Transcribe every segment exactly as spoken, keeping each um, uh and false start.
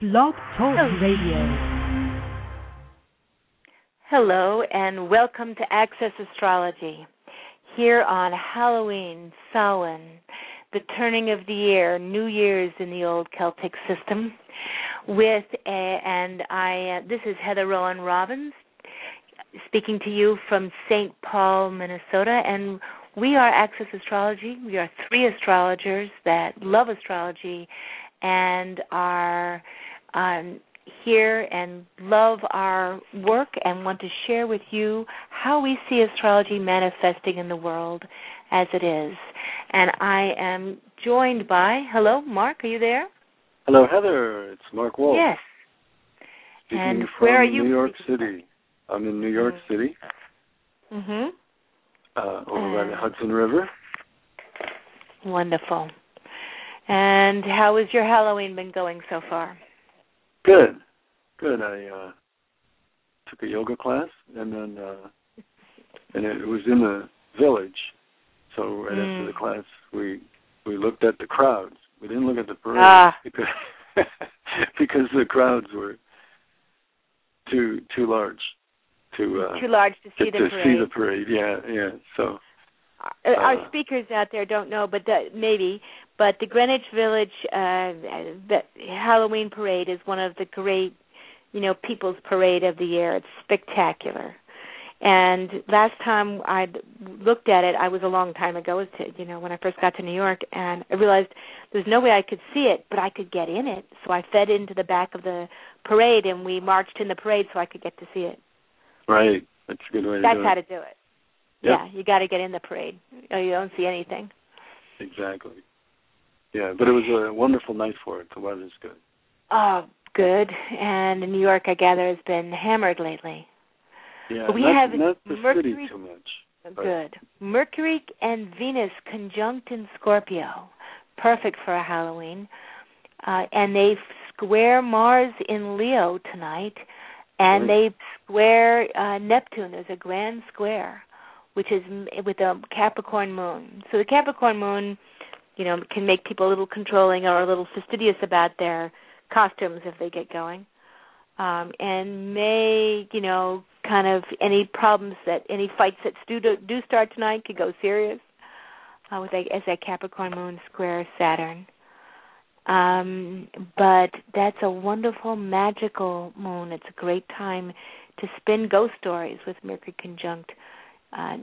Blog Talk Radio. Hello and welcome to Access Astrology. Here on Halloween, Samhain, the turning of the year, New Year's in the old Celtic system. With a, and I, uh, this is Heather Rowan Robbins speaking to you from Saint Paul, Minnesota, and we are Access Astrology. We are three astrologers that love astrology and are um, here and love our work and want to share with you how we see astrology manifesting in the world as it is. And I am joined by, hello, Mark, are you there? Hello, Heather. It's Mark Wolf. Yes. Speaking and from where are you? New York City. I'm in New York mm-hmm. City, mm-hmm. uh, over uh, by the Hudson River. Wonderful. And how has your Halloween been going so far? Good. Good. I uh, took a yoga class, and then uh, and it was in the village. So right mm. after the class, we we looked at the crowds. We didn't look at the parade ah. because because the crowds were too too large to uh, too large to see get the to parade. see the parade. Yeah, yeah. So uh, our uh, speakers out there don't know, but the, maybe. But the Greenwich Village uh, the Halloween parade is one of the great, you know, people's parade of the year. It's spectacular. And last time I looked at it, I was a long time ago, it was, you know, when I first got to New York, and I realized there's no way I could see it, but I could get in it. So I fed into the back of the parade, and we marched in the parade so I could get to see it. Right. That's a good way to That's do it. how to do it. Yep. Yeah, you got to get in the parade, or you don't see anything. Exactly. Yeah, but it was a wonderful night for it. The weather's good. Oh, good. And New York, I gather, has been hammered lately. Yeah, but we not, have not the Mercury, city too much. Good. Mercury and Venus conjunct in Scorpio. Perfect for a Halloween. Uh, and they square Mars in Leo tonight. And right. they square uh, Neptune. There's a grand square, which is with a Capricorn moon. So the Capricorn moon, you know, can make people a little controlling or a little fastidious about their costumes if they get going. Um, and may, you know, kind of any problems that, any fights that do, do start tonight could go serious uh, with a, as that Capricorn moon square Saturn. Um, but that's a wonderful, magical moon. It's a great time to spin ghost stories with Mercury conjunct uh,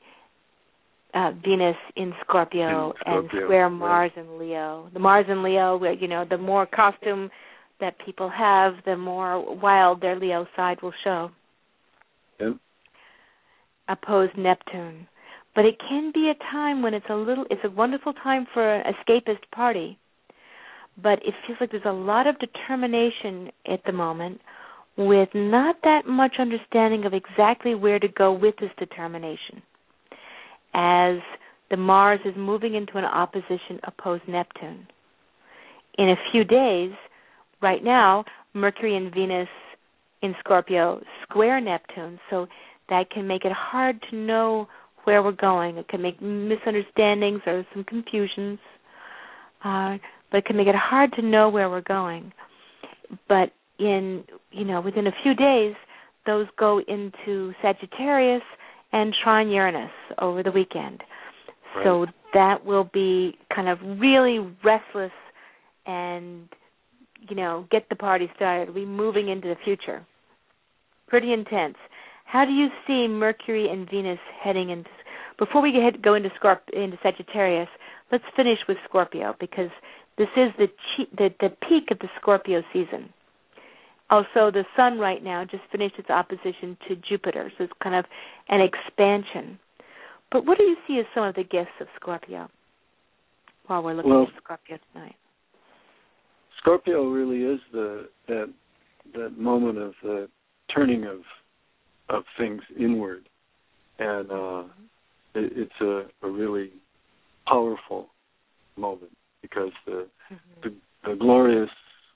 uh, Venus in Scorpio, in Scorpio and square right. Mars in Leo. The Mars in Leo, where, you know, the more costume that people have, the more wild their Leo side will show. Yep. Opposed Neptune. But it can be a time when it's a little, it's a wonderful time for an escapist party. But it feels like there's a lot of determination at the moment with not that much understanding of exactly where to go with this determination. As the Mars is moving into an opposition opposed Neptune. In a few days, right now, Mercury and Venus in Scorpio square Neptune, so that can make it hard to know where we're going. It can make misunderstandings or some confusions, uh, but it can make it hard to know where we're going. But in, you know, within a few days, those go into Sagittarius and trine Uranus over the weekend. Right. So that will be kind of really restless and, you know, get the party started. We're moving into the future. Pretty intense. How do you see Mercury and Venus heading into, before we get, go into, Scorp, into Sagittarius, let's finish with Scorpio, because this is the, the the peak of the Scorpio season. Also, the Sun right now just finished its opposition to Jupiter, so it's kind of an expansion. But what do you see as some of the gifts of Scorpio while we're looking well, at Scorpio tonight? Scorpio really is the that that moment of the turning of of things inward, and uh, it, it's a, a really powerful moment because the, mm-hmm. the the glorious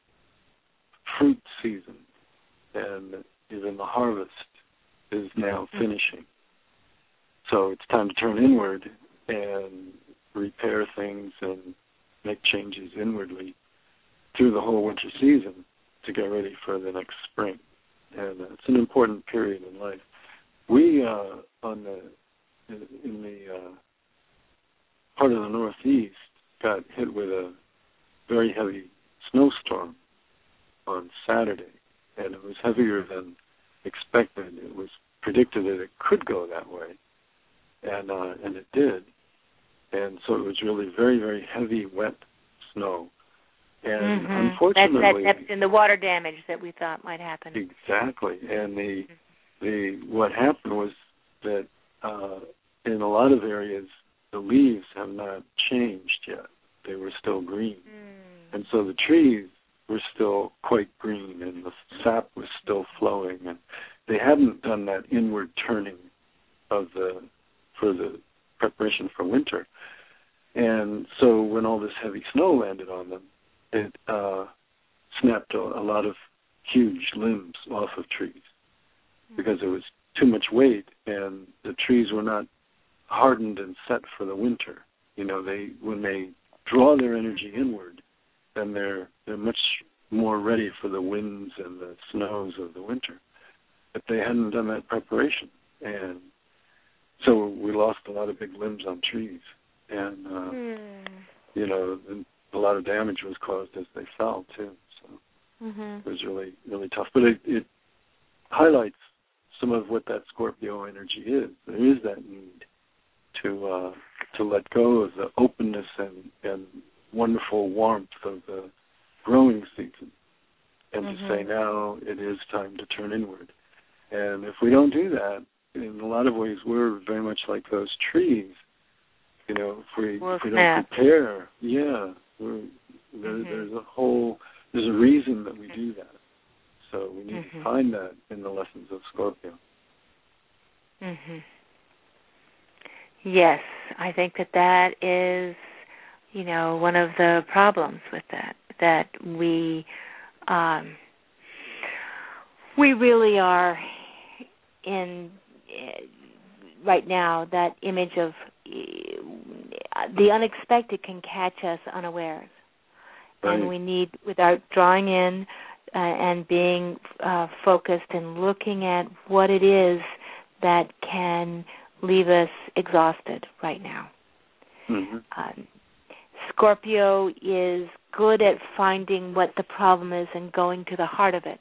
fruit season and even the harvest is now mm-hmm. finishing. So it's time to turn inward and repair things and make changes inwardly through the whole winter season. to get ready for the next spring. And uh, it's an important period in life. We, uh, on the in the uh, part of the Northeast, got hit with a very heavy snowstorm on Saturday, and it was heavier than expected. It was predicted that it could go that way, and uh, and it did. And so it was really very, very heavy, wet snow. And mm-hmm. unfortunately, that's, that's in the water damage that we thought might happen. Exactly. And the the what happened was that uh, in a lot of areas, the leaves have not changed yet. They were still green. Mm. And so the trees were still quite green, and the sap was still flowing. And they hadn't done that inward turning of the for the preparation for winter. And so when all this heavy snow landed on them, it uh, snapped a, a lot of huge limbs off of trees because it was too much weight, and the trees were not hardened and set for the winter. You know, they when they draw their energy inward, then they're they're much more ready for the winds and the snows of the winter. But they hadn't done that preparation, and so we lost a lot of big limbs on trees, and uh, mm. you know. The, A lot of damage was caused as they fell too, so mm-hmm. it was really, really tough. But it, it highlights some of what that Scorpio energy is. There is that need to uh, to let go of the openness and, and wonderful warmth of the growing season, and mm-hmm. to say now it is time to turn inward. And if we don't do that, in a lot of ways, we're very much like those trees. You know, if we, we'll if we snap. don't prepare, yeah. We're, there, mm-hmm. There's a whole, there's a reason that we do that. So we need mm-hmm. to find that in the lessons of Scorpio. Mm-hmm. Yes, I think that that is, you know, one of the problems with that, that we, um, we really are in, uh, right now, that image of the unexpected can catch us unawares, right. And we need, without drawing in uh, and being uh, focused and looking at what it is that can leave us exhausted right now. Mm-hmm. Um, Scorpio is good at finding what the problem is and going to the heart of it,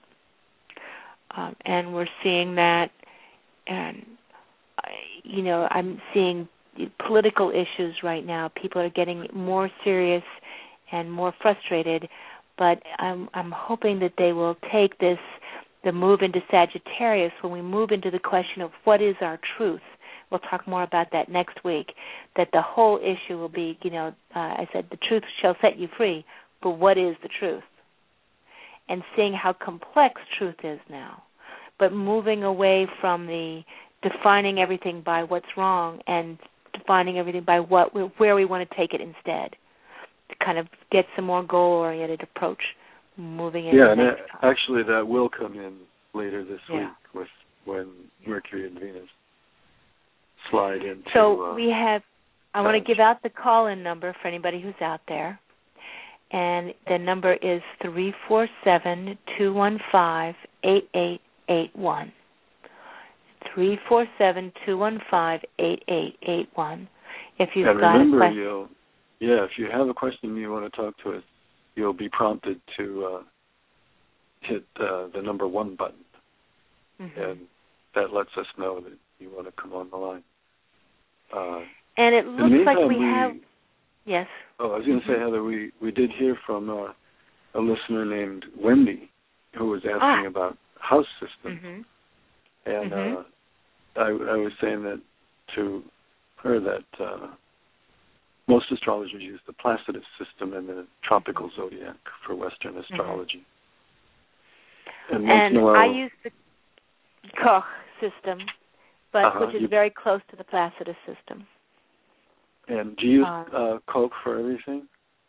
um, and we're seeing that. And you know, I'm seeing political issues right now. People are getting more serious and more frustrated, but I'm I'm hoping that they will take this, the move into Sagittarius, when we move into the question of what is our truth. We'll talk more about that next week, that the whole issue will be, you know, uh, I said the truth shall set you free, but what is the truth? And seeing how complex truth is now, but moving away from the defining everything by what's wrong and defining everything by what we, where we want to take it instead, to kind of get some more goal-oriented approach moving in. Yeah, and that, actually that will come in later this yeah. week with when Mercury and Venus slide into. So uh, we have, I want to give out the call-in number for anybody who's out there, and the number is three four seven, two one five, eight eight eight one. three four seven, two one five, eight eight eight one. If you've and got remember, a question. You'll, yeah, if you have a question you want to talk to us, you'll be prompted to uh, hit uh, the number one button. Mm-hmm. And that lets us know that you want to come on the line. Uh, and it looks like we, we have... Yes? Oh, I was going to mm-hmm. say, Heather, we, we did hear from uh, a listener named Wendy who was asking ah. about house systems. Mm-hmm. And mm-hmm. Uh, I, I was saying that to her that uh, most astrologers use the Placidus system and the tropical zodiac for Western astrology. Mm-hmm. And, and while, I use the Koch system, but uh-huh, which is you, very close to the Placidus system. And do you use um, uh, Koch for everything?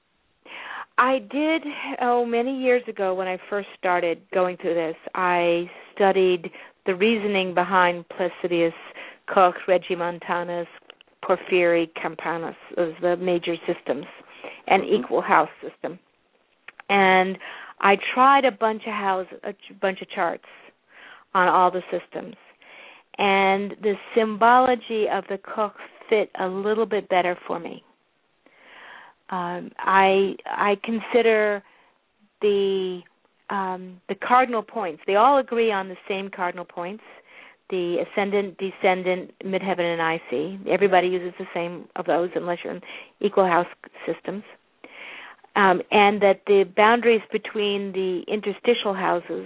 I did, oh, many years ago when I first started going through this, I studied the reasoning behind Placidus, Koch, Regiomontanus, Porphyry, Campanus as the major systems, and mm-hmm. equal house system. And I tried a bunch of house, a bunch of charts on all the systems, and the symbology of the Koch fit a little bit better for me. Um, I I consider the um, the cardinal points. They all agree on the same cardinal points: the ascendant, descendant, midheaven, and I C. Everybody uses the same of those, unless you're in equal house systems. Um, and that the boundaries between the interstitial houses,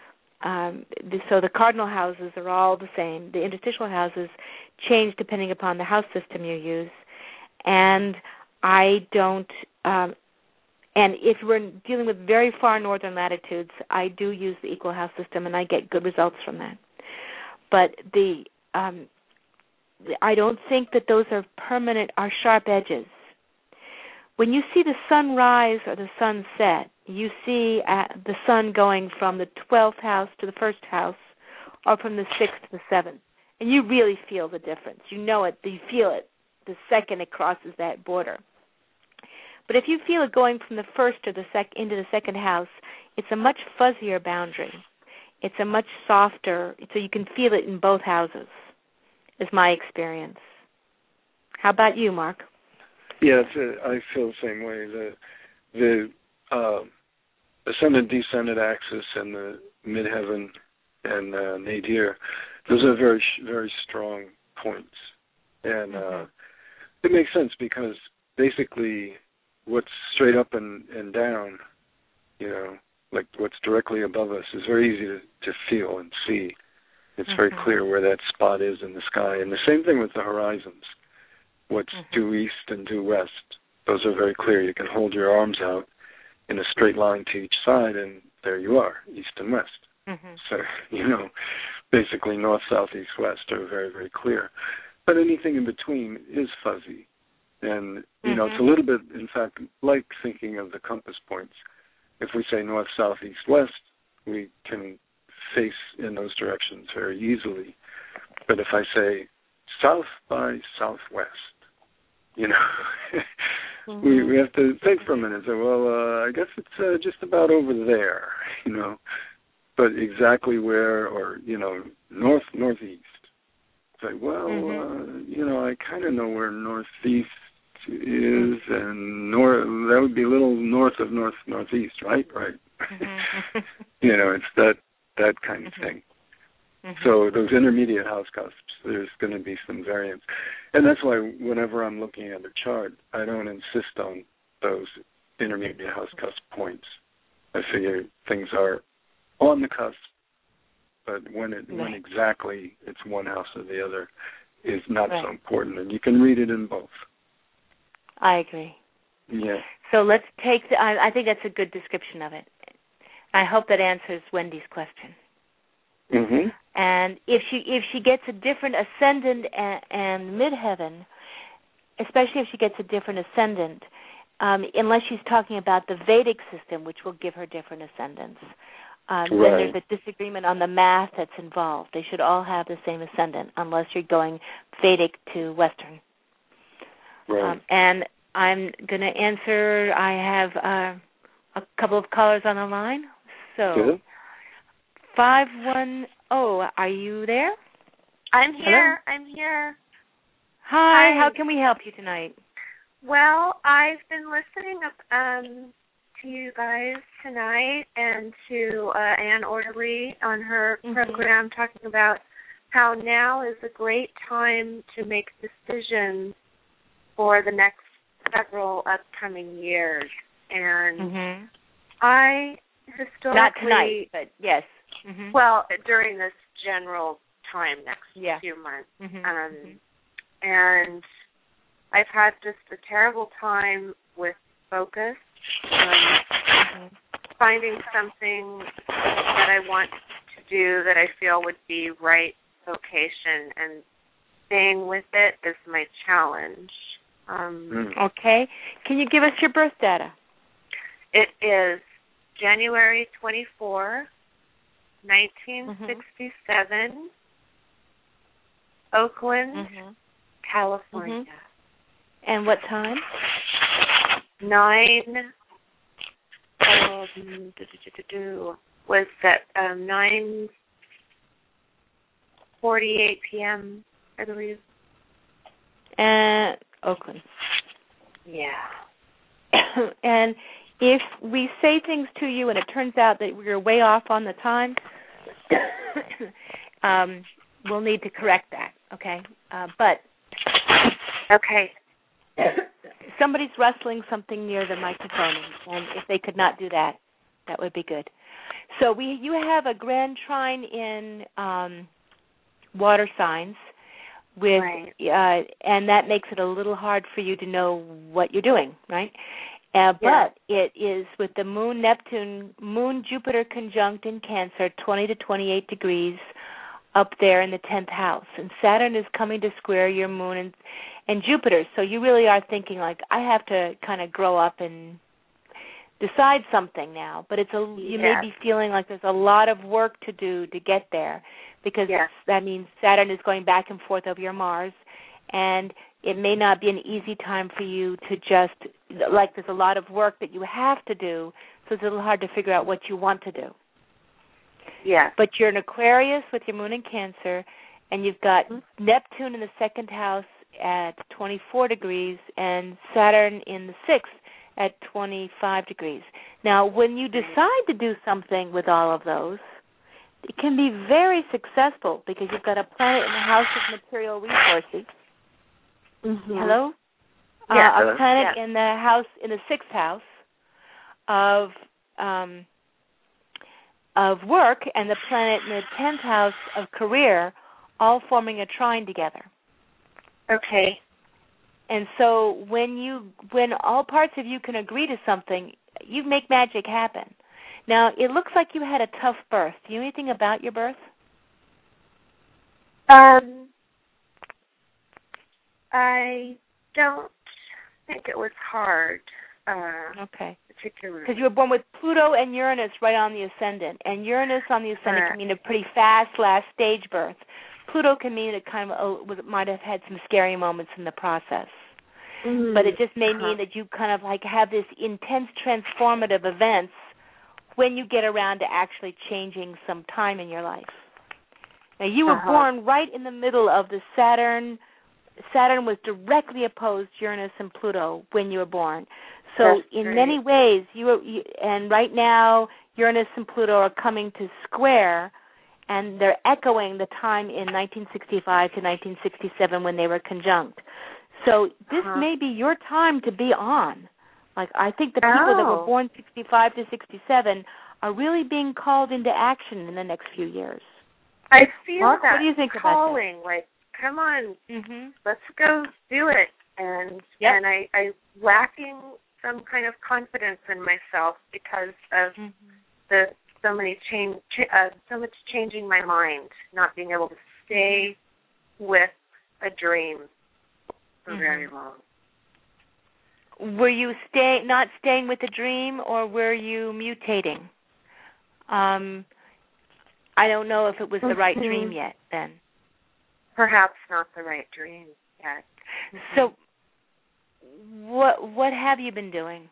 um, the, so the cardinal houses are all the same. The interstitial houses change depending upon the house system you use. And I don't, um, and if we're dealing with very far northern latitudes, I do use the equal house system, and I get good results from that. But the, um, I don't think that those are permanent, are sharp edges. When you see the sun rise or the sun set, you see uh, the sun going from the twelfth house to the first house, or from the sixth to the seventh, and you really feel the difference. You know it, you feel it the second it crosses that border. But if you feel it going from the first to the sec into the second house, it's a much fuzzier boundary. It's a much softer, so you can feel it in both houses, is my experience. How about you, Mark? Yes, I feel the same way. The the uh, ascendant descendant axis and the midheaven and uh, nadir, those are very very strong points, and uh, it makes sense because basically what's straight up and, and down, you know, like what's directly above us, is very easy to, to feel and see. It's mm-hmm. very clear where that spot is in the sky, and the same thing with the horizons. What's mm-hmm. due east and due west, those are very clear. You can hold your arms out in a straight line to each side, and there you are, east and west. Mm-hmm. So, you know, basically north, south, east, west are very, very clear. But anything in between is fuzzy. And, you mm-hmm. know, it's a little bit, in fact, like thinking of the compass points. If we say north, south, east, west, we can face in those directions very easily. But if I say south by southwest, you know, mm-hmm. we we have to think for a minute and say, well, uh, I guess it's uh, just about over there, you know, but exactly where, or, you know, north, northeast. Say, well, mm-hmm. uh, you know, I kind of know where northeast is, and north, that would be a little north of north, northeast, right? Right. Mm-hmm. You know, it's that, that kind of thing. Mm-hmm. So those intermediate house cusps, there's going to be some variance. And that's why whenever I'm looking at a chart, I don't insist on those intermediate house cusp points. I figure things are on the cusp, but when it right. when exactly it's one house or the other is not right. so important, and you can read it in both. I agree. Yeah. So let's take the, I, I think that's a good description of it. I hope that answers Wendy's question. Mm-hmm. And if she if she gets a different ascendant and, and midheaven, especially if she gets a different ascendant, um, unless she's talking about the Vedic system, which will give her different ascendants, um, right. then there's a disagreement on the math that's involved. They should all have the same ascendant, unless you're going Vedic to Western. Right. Um, and I'm going to answer. I have uh, a couple of callers on the line. So, Good. five one zero, are you there? I'm here. Hello? I'm here. Hi, Hi. How can we help you tonight? Well, I've been listening up, um, to you guys tonight and to uh, Anne Orderly on her mm-hmm. program talking about how now is a great time to make decisions for the next several upcoming years. And mm-hmm. I historically... Not tonight, but yes. Mm-hmm. Well, during this general time, next yeah. few months. Mm-hmm. Um, mm-hmm. And I've had just a terrible time with focus, um, finding something that I want to do that I feel would be right vocation, and staying with it is my challenge. Um, okay. Can you give us your birth data? It is January twenty-fourth, nineteen sixty-seven, mm-hmm. Oakland, mm-hmm. California. Mm-hmm. And what time? nine um, do, do, do, do, do, was that um, nine forty-eight p.m., I believe. And Oakland. Yeah. And if we say things to you and it turns out that we're way off on the time, um, we'll need to correct that, okay? Uh, but okay. Somebody's rustling something near the microphone, and if they could not do that, that would be good. So we, you have a grand trine in um, water signs, with, right. uh, and that makes it a little hard for you to know what you're doing, right? Uh, yeah. But it is with the Moon Neptune, Moon Jupiter conjunct in Cancer, twenty to twenty-eight degrees up there in the tenth house, and Saturn is coming to square your Moon and and Jupiter. So you really are thinking like, I have to kind of grow up and decide something now. But it's a you yes. may be feeling like there's a lot of work to do to get there, because yes. that means Saturn is going back and forth over your Mars, and it may not be an easy time for you to just, like there's a lot of work that you have to do, so it's a little hard to figure out what you want to do. Yeah. But you're an Aquarius with your Moon in Cancer, and you've got mm-hmm. Neptune in the second house at twenty-four degrees and Saturn in the sixth at twenty-five degrees. Now, when you decide to do something with all of those, it can be very successful because you've got a planet in the house of material resources. Mm-hmm. Hello? Yeah. Uh, a planet yeah. in the house, in the sixth house of um, of work, and the planet in the tenth house of career, all forming a trine together. Okay. And so when you, when all parts of you can agree to something, you make magic happen. Now, it looks like you had a tough birth. Do you know anything about your birth? Um, I don't think it was hard. Uh, okay. Particularly. Because you were born with Pluto and Uranus right on the ascendant. And Uranus on the ascendant Correct. can mean a pretty fast last stage birth. Pluto can mean it kind of uh, might have had some scary moments in the process. Mm-hmm. But it just may uh-huh. mean that you kind of like have this intense transformative events when you get around to actually changing some time in your life. Now, you were uh-huh. born right in the middle of the Saturn. Saturn was directly opposed to Uranus and Pluto when you were born. So That's in great. many ways, you, were, you and right now Uranus and Pluto are coming to square, and they're echoing the time in nineteen sixty-five to nineteen sixty-seven when they were conjunct. So this uh-huh. may be your time to be on. Like, I think the people oh. that were born sixty-five to sixty-seven are really being called into action in the next few years. I feel Mark, that what do you think calling, about that? like, come on, mm-hmm. let's go do it. And yep. and I, I lacking some kind of confidence in myself because of mm-hmm. the so many change, uh, so much changing my mind, not being able to stay with a dream for mm-hmm. very long. Were you stay not staying with the dream, or were you mutating? Um, I don't know if it was the right mm-hmm. dream yet then. Perhaps not the right dream yet. Mm-hmm. So what what have you been doing?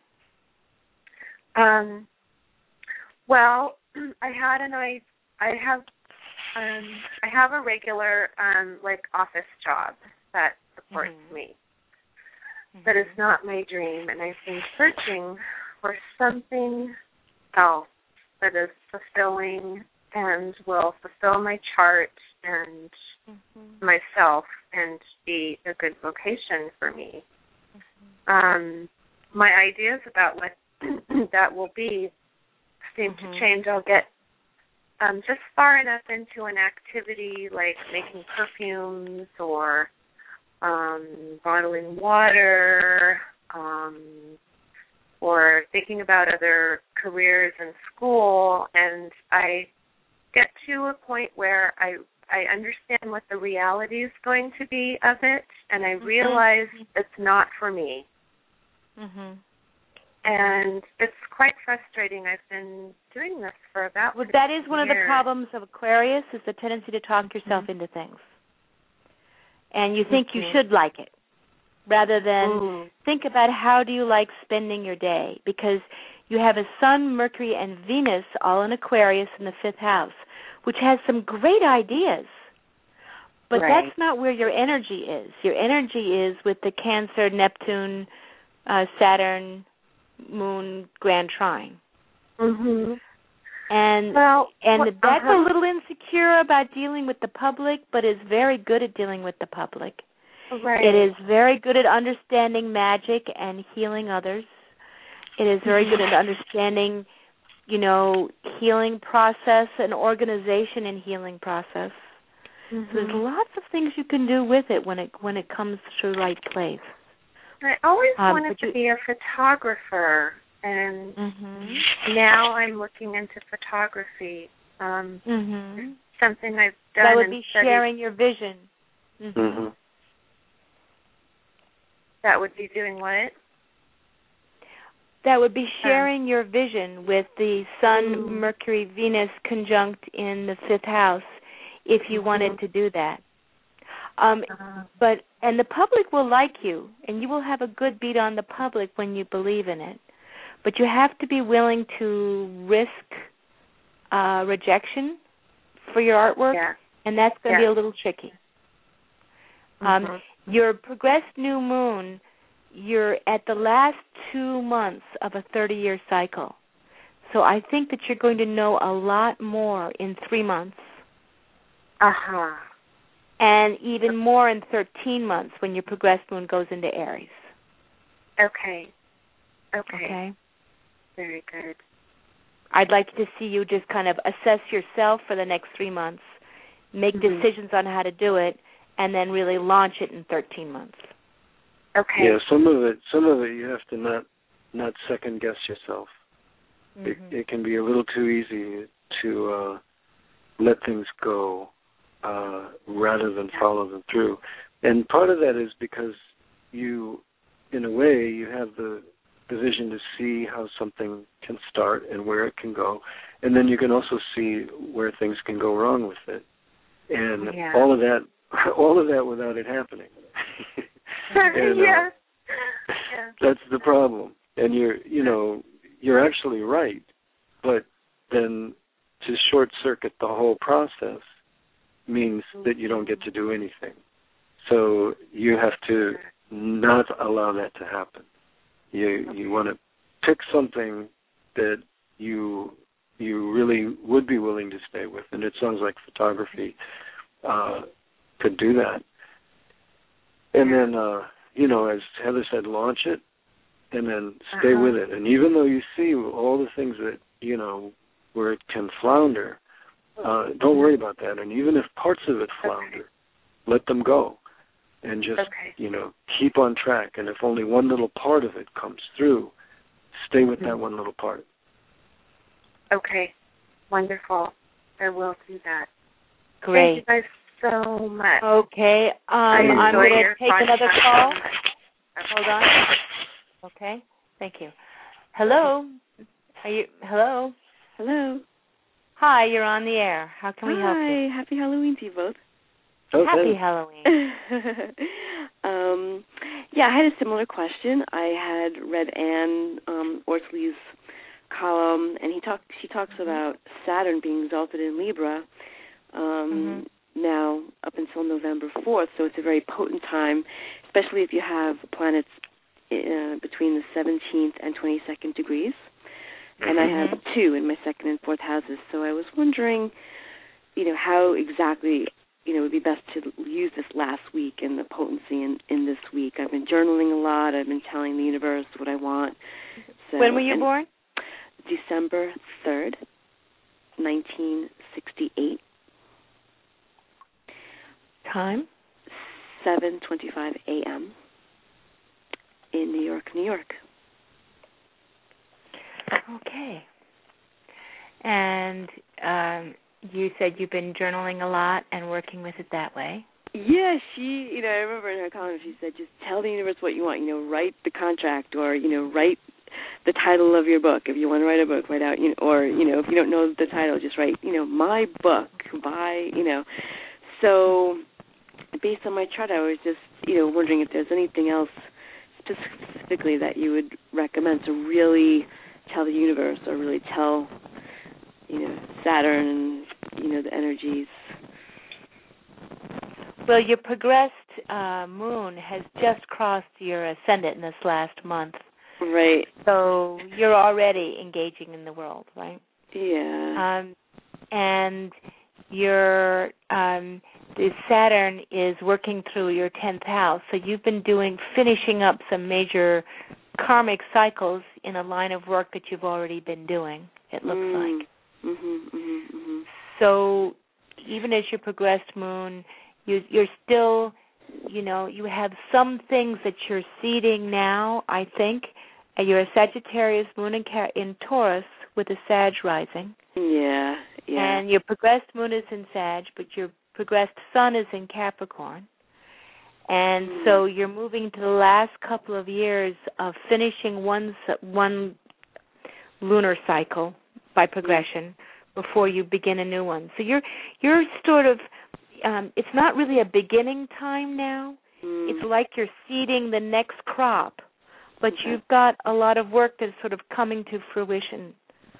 Um, well, I had an I I have um I have a regular um like office job that supports mm-hmm. me. Mm-hmm. But it's not my dream, and I've been searching for something else that is fulfilling and will fulfill my chart and mm-hmm. myself and be a good vocation for me. Mm-hmm. Um, my ideas about what that will be seem mm-hmm. to change. I'll get um, just far enough into an activity like making perfumes or um, bottling water um, or thinking about other careers in school, and I get to a point where I I understand what the reality is going to be of it, and I realize mm-hmm. it's not for me. Mm-hmm. And it's quite frustrating. I've been doing this for about well, that is one years. of the problems of Aquarius, is the tendency to talk yourself mm-hmm. into things. And you think mm-hmm. you should like it, rather than mm. think about how do you like spending your day. Because you have a Sun, Mercury, and Venus all in Aquarius in the fifth house, which has some great ideas. But right. that's not where your energy is. Your energy is with the Cancer, Neptune, uh, Saturn, Moon, Grand Trine. Mhm. And well, and what, that's uh-huh. a little insecure about dealing with the public, but is very good at dealing with the public. Right. It is very good at understanding magic and healing others. It is very good at understanding, you know, healing process and organization and healing process. Mm-hmm. So there's lots of things you can do with it when it when it comes to the right place. I always um, wanted you, to be a photographer, and mm-hmm. now I'm looking into photography. Um, mm-hmm. Something I've done. That would and be studied. sharing your vision. Mm-hmm. Mm-hmm. That would be doing what? That would be sharing um, your vision with the Sun, ooh. Mercury, Venus conjunct in the fifth house, if you mm-hmm. wanted to do that. Um, uh-huh. But and the public will like you, and you will have a good beat on the public when you believe in it. But you have to be willing to risk uh, rejection for your artwork, yeah. and that's going to yeah. be a little tricky. Mm-hmm. Um, your progressed new moon, you're at the last two months of a thirty-year cycle. So I think that you're going to know a lot more in three months. Uh-huh. And even more in thirteen months when your progressed moon goes into Aries. Okay. Okay. Okay. Very good. I'd like to see you just kind of assess yourself for the next three months, make mm-hmm. decisions on how to do it, and then really launch it in thirteen months. Okay. Yeah, some of it, some of it, you have to not not second guess yourself. Mm-hmm. It, it can be a little too easy to uh, let things go uh, rather than follow them through, and part of that is because you, in a way, you have the the vision to see how something can start and where it can go, and then you can also see where things can go wrong with it, and yeah. all of that, all of that without it happening. And, uh, yeah. yeah. That's the problem. And you're, you know, you're actually right, but then to short circuit the whole process means that you don't get to do anything. So you have to not allow that to happen. You you want to pick something that you you really would be willing to stay with, and it sounds like photography uh, could do that. And then, uh, you know, as Heather said, launch it, and then stay uh-huh. with it. And even though you see all the things that, you know, where it can flounder, uh, don't worry about that. And even if parts of it flounder, okay. let them go. And just, okay. you know, keep on track. And if only one little part of it comes through, stay with mm-hmm. that one little part. Okay. Wonderful. I will do that. Great. Thank you guys so much. Okay. Um, I'm going to take another call. Hold on. Okay. Thank you. Hello. Are you? Hello. Hello. Hi. You're on the air. How can we Hi. help you? Happy Halloween to you both. Okay. Happy Halloween. um, yeah, I had a similar question. I had read Anne um, Orsley's column, and he talk, she talks mm-hmm. about Saturn being exalted in Libra um, mm-hmm. now up until November fourth, so it's a very potent time, especially if you have planets uh, between the seventeenth and twenty-second degrees. Mm-hmm. And I have two in my second and fourth houses, so I was wondering, you know, how exactly... you know, it would be best to use this last week and the potency in, in this week. I've been journaling a lot. I've been telling the universe what I want. So, when were you born? December third, nineteen sixty-eight. Time? seven twenty-five a.m. in New York, New York. Okay. And... um you said you've been journaling a lot and working with it that way. Yeah, she, you know, I remember in her column she said, just tell the universe what you want. You know, write the contract, or, you know, write the title of your book. If you want to write a book, write out, you know, or, you know, if you don't know the title, just write, you know, my book by, you know. So based on my chart, I was just, you know, wondering if there's anything else specifically that you would recommend to really tell the universe or really tell, you know, Saturn and, you know, the energies. Well, your progressed uh, moon has just crossed your ascendant in this last month. Right. So you're already engaging in the world, right? Yeah. Um, and your um, the Saturn is working through your tenth house. So you've been doing finishing up some major karmic cycles in a line of work that you've already been doing. It looks mm. like. Mm-hmm, mm-hmm, mm-hmm. So even as your progressed moon, you, you're still, you know, you have some things that you're seeding now, I think. And you're a Sagittarius moon in, in Taurus with a Sag rising. Yeah, yeah. And your progressed moon is in Sag, but your progressed sun is in Capricorn. And mm. so you're moving to the last couple of years of finishing one, one lunar cycle by progression mm. before you begin a new one. So you're you're sort of, um, it's not really a beginning time now. Mm. It's like you're seeding the next crop. But okay. you've got a lot of work that's sort of coming to fruition,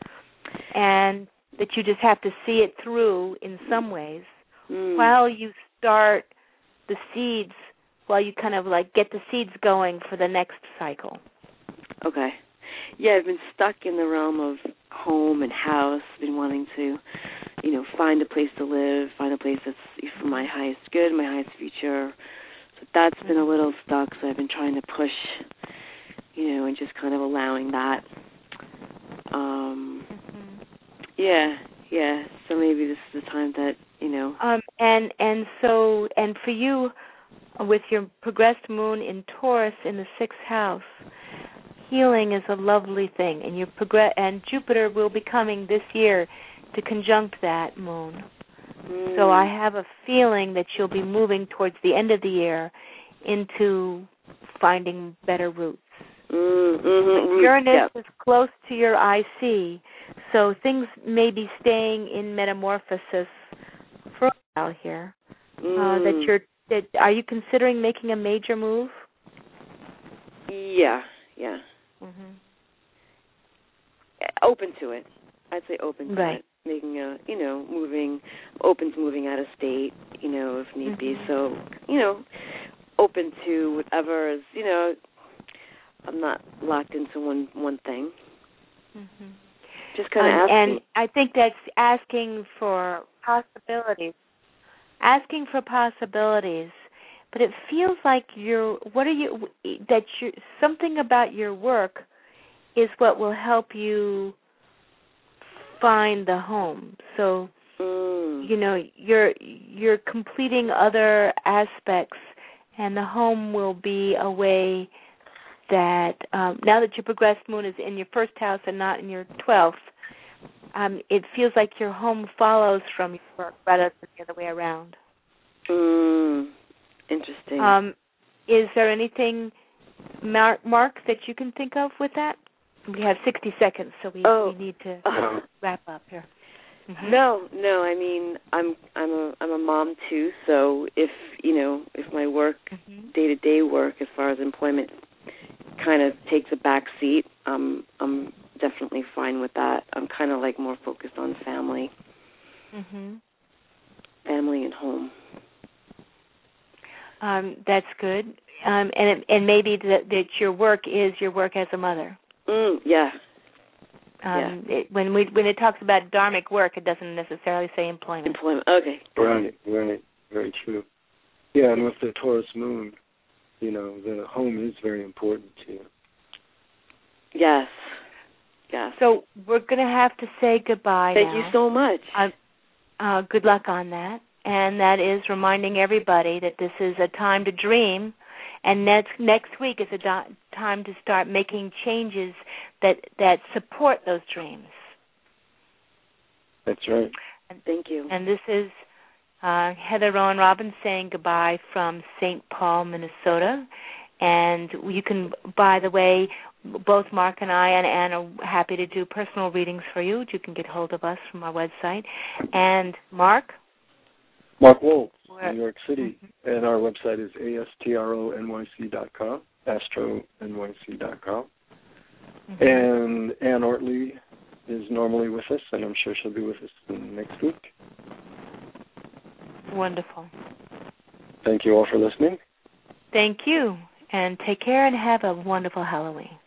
and that you just have to see it through in some ways mm. while you start the seeds, while you kind of like get the seeds going for the next cycle. Okay. Yeah, I've been stuck in the realm of home and house, been wanting to, you know, find a place to live, find a place that's for my highest good, my highest future. So that's mm-hmm. been a little stuck, so I've been trying to push, you know, and just kind of allowing that. Um, mm-hmm. Yeah, yeah. So maybe this is the time that, you know. Um, and and so and for you, with your progressed moon in Taurus in the sixth house, healing is a lovely thing, and your progress and Jupiter will be coming this year to conjunct that moon. Mm. So I have a feeling that you'll be moving towards the end of the year into finding better roots. Mm-hmm. Uranus yeah. is close to your I C, so things may be staying in metamorphosis for a while here. Mm. Uh, that you're, that, are you considering making a major move? Yeah, yeah. Mm-hmm. Open to it. I'd say open to right. it. Making a, you know, moving, open to moving out of state, you know, if need mm-hmm. be. So, you know, open to whatever is, you know, I'm not locked into one one thing. Mm-hmm. Just kind of um, asking. And I think that's asking for possibilities. Asking for possibilities. But it feels like you're, what are you, that you something about your work is what will help you find the home. So, mm. you know, you're you're completing other aspects, and the home will be a way that, um, now that your progressed moon is in your first house and not in your twelfth, um, it feels like your home follows from your work rather than the other way around. Mm. Interesting. Um, is there anything, Mark, Mark, that you can think of with that? We have sixty seconds, so we, oh. we need to uh, wrap up here. Mm-hmm. No, no. I mean, I'm I'm a I'm a mom too. So if you know if my work, day to day work, as far as employment, kind of takes a back seat, um, I'm definitely fine with that. I'm kind of like more focused on family, mm-hmm. family and home. Um, that's good, um, and it, and maybe that, that your work is your work as a mother. Mm, yeah. Um, yeah. It, when we when it talks about dharmic work, it doesn't necessarily say employment. Employment. Okay. Right. Right. Very true. Yeah, and with the Taurus moon, you know, the home is very important to you. Yes. Yes. So we're going to have to say goodbye Thank now. you so much. Uh, uh, good luck on that. And that is reminding everybody that this is a time to dream, and next next week is a do- time to start making changes that that support those dreams. That's right. And, Thank you. And this is uh, Heather Rowan Robbins saying goodbye from Saint Paul, Minnesota. And you can, by the way, both Mark and I and Anne are happy to do personal readings for you. You can get hold of us from our website. And Mark? Mark Wolf, Where? New York City, mm-hmm. and our website is A S T R O N Y C dot com, astro N Y C dot com. Mm-hmm. And Anne Ortley is normally with us, and I'm sure she'll be with us next week. Wonderful. Thank you all for listening. Thank you, and take care and have a wonderful Halloween.